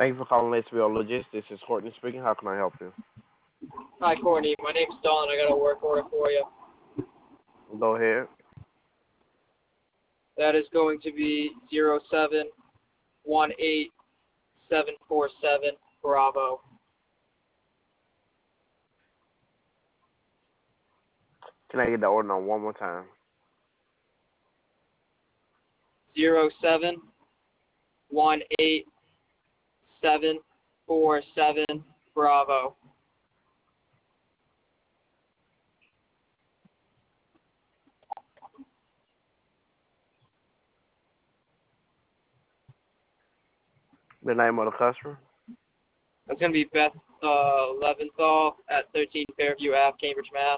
Thank you for calling HBO Logistics. This is Courtney speaking. How can I help you? Hi, Courtney. My name's Don. I got a work order for you. Go ahead. That is going to be 0718747 Bravo. Can I get the order on one more time? 0718747 Bravo. The name of the customer? That's going to be Beth Leventhal at 13 Fairview Ave, Cambridge, Mass.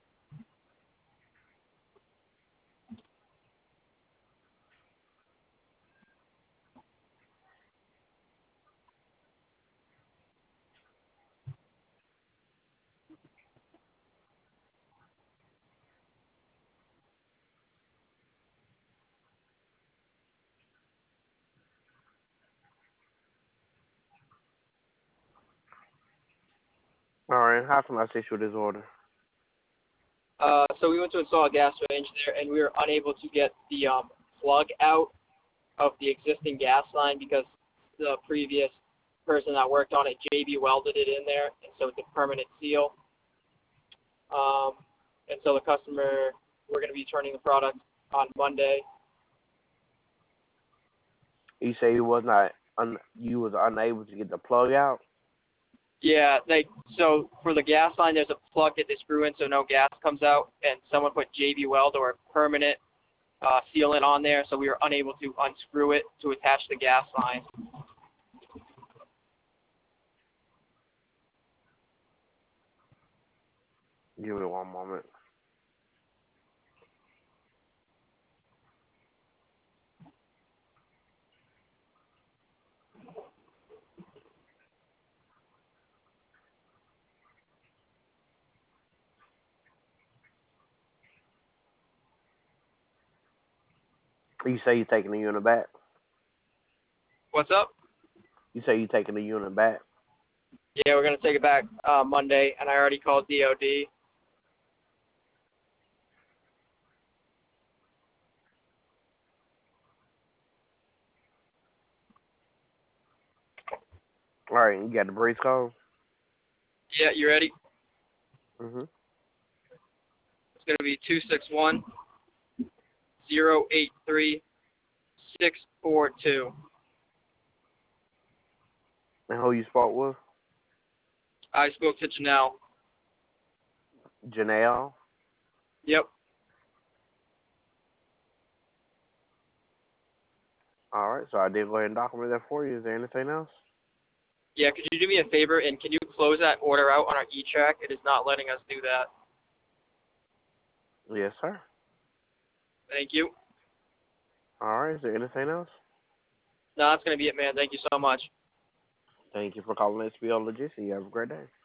All right. How can I assist you with this order? So we went to install a gas range there, and we were unable to get the plug out of the existing gas line because the previous person that worked on it, JB, welded it in there, and so it's a permanent seal. And so the customer, we're going to be turning the product on Monday. You say you was unable to get the plug out? Yeah, so for the gas line, there's a plug that they screw in so no gas comes out, and someone put JB Weld or a permanent sealant on there, so we were unable to unscrew it to attach the gas line. Give me one moment. You say you're taking the unit back? What's up? You say you're taking the unit back? Yeah, we're going to take it back Monday, and I already called DOD. All right. You got the brace code? Yeah, you ready? Mm-hmm. It's going to be 261-083-642. And who you spoke with? I spoke to Janelle. Janelle? Yep. All right. So I did go ahead and document that for you. Is there anything else? Yeah, could you do me a favor, and can you close that order out on our e-track? It is not letting us do that. Yes, sir. Thank you. All right. Is there anything else? No, that's going to be it, man. Thank you so much. Thank you for calling HBO Logistics. You have a great day.